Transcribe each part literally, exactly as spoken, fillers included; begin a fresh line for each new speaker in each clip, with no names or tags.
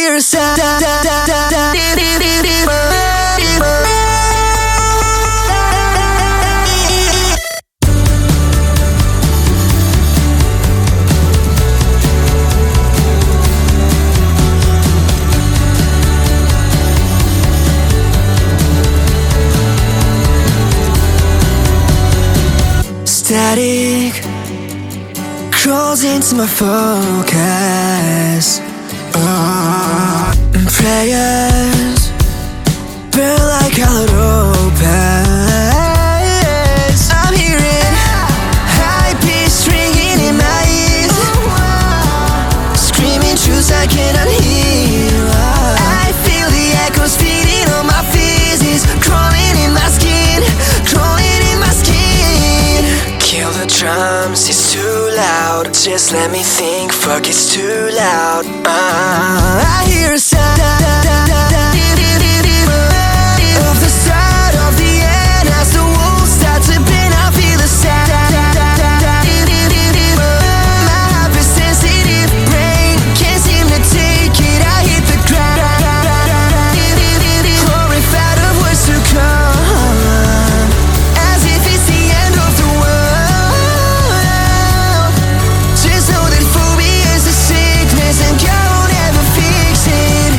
hear a sound. Static crawls into my focus. uh, Prayers burn like colored opals. I'm hearing high pitch ringing in my ears, screaming truths I cannot hear. I feel the echoes feeding on my physics, crawling in my skin, crawling in my skin. Kill the drums, it's too loud. Just let me think, fuck, it's too loud. uh, I hear a sound of the start of the end. As the walls start to bend, I feel the sound. My hypersensitive brain can't seem to take it. I hit the ground, horrified of what's to come, as if it's the end of the world. Just know that phobia is a sickness and God won't ever fix it.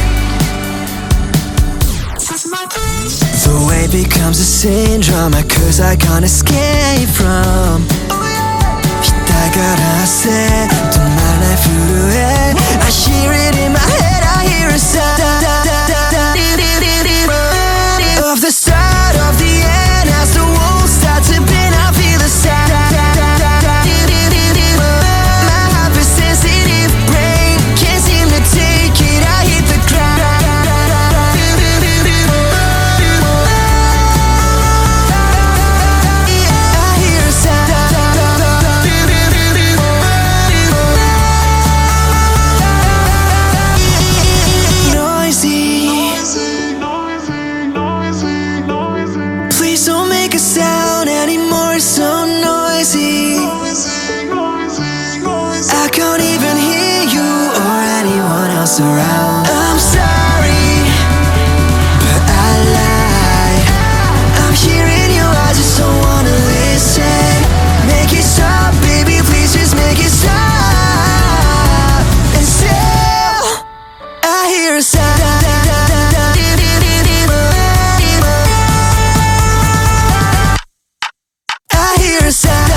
The weight becomes a syndrome, a curse I can't escape from. だからせ止まらない震え I hear it in my head, I hear a sound of the start of the end. As the walls start to bend, I feel the sound. My hypersensitive brain can't seem to take it. I hit the ground, I hear a sound. Noisy, please don't make a sound anymore, it's so noisy. I can't even hear you or anyone else around. I'm sorry, but I lied. I'm hearing you, I just don't wanna listen. Make it stop, baby, please just make it stop. And still, I hear a sound. I hear a sound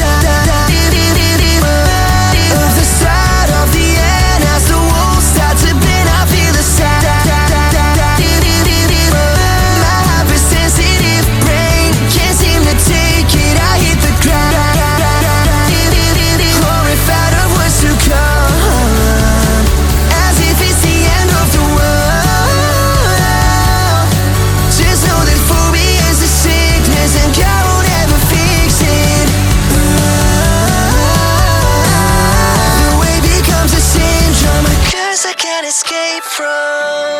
of the start of the end. As the walls start to bend, I feel the sound. My hypersensitive brain can't seem to take it. I hit the ground, horrified of what's to come, as if it's the end of the world. Just know that phobia is a sickness and God won't ever fix it. The way becomes a syndrome, a curse I can't escape from.